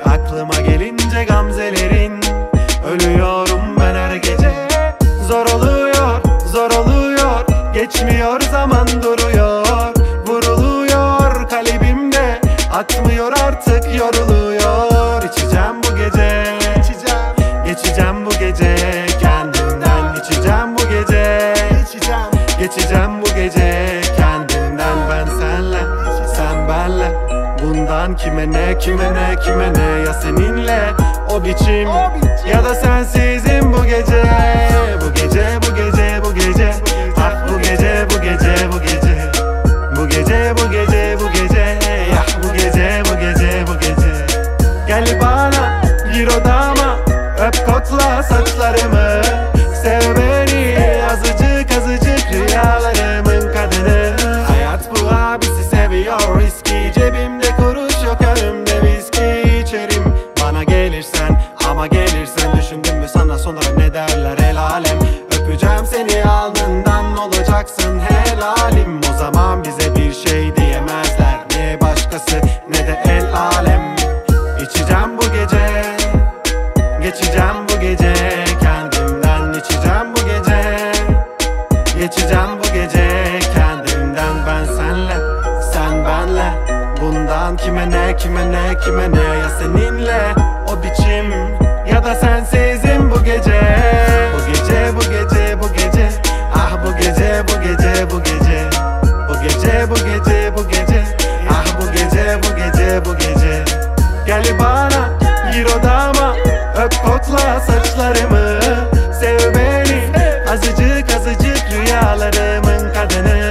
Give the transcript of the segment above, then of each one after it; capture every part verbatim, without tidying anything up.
Aklıma gelince gamzelerin, ölüyorum ben her gece. Zor oluyor, zor oluyor, geçmiyor zaman duruyor. Vuruluyor kalbimde, atmıyor artık yoruluyor. İçeceğim bu gece, içeceğim, geçeceğim bu gece. Kendimden içeceğim bu gece, içeceğim, geçeceğim bu gece. Kendimden ben senle, sen benle. Bundan kime ne, kime ne, kime ne. Ya seninle o biçim, o biçim. Ya da sensizim bu gece. Bu gece, bu gece, bu gece. Ah bu gece, bu gece, bu gece. Bu gece, bu gece, bu gece. Ah bu gece, bu gece, bu gece. Gel bana, gir odama, öp kokla saçlarımı. Sev beni, azıcık azıcık rüyalarımın kadını. Hayat bu, abisi seviyor riski. Cebimde kuruş yok, önümde viski içerim. Bana gelirsen, ama gelirsen, düşündün mü sana sonra ne derler el alem. Öpeceğim seni alnından, olacaksın helalim. O zaman bize bir şey diyemezler, ne başkası ne de el alem. İçeceğim bu gece, geçeceğim bu gece. Kendimden içeceğim bu gece, geçeceğim bu gece. Kendimden ben senle, sen benle. Bundan kime ne, kime ne, kime ne. Ya seninle o biçim, ya da sensizim bu gece. Bu gece, bu gece, bu gece. Ah bu gece, bu gece, bu gece. Bu gece, bu gece, bu gece. Ah bu gece, bu gece, bu gece. Gel bana, gir odama, öp kokla saçlarımı. Sev beni, azıcık azıcık rüyalarımın kadını.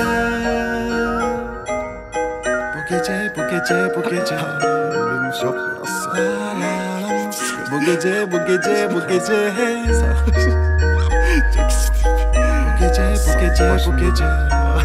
Bu gece, bu gece, bu gece. Çok Bu gece, bu gece, bu gece. Çok Bu gece, bu gece, bu gece.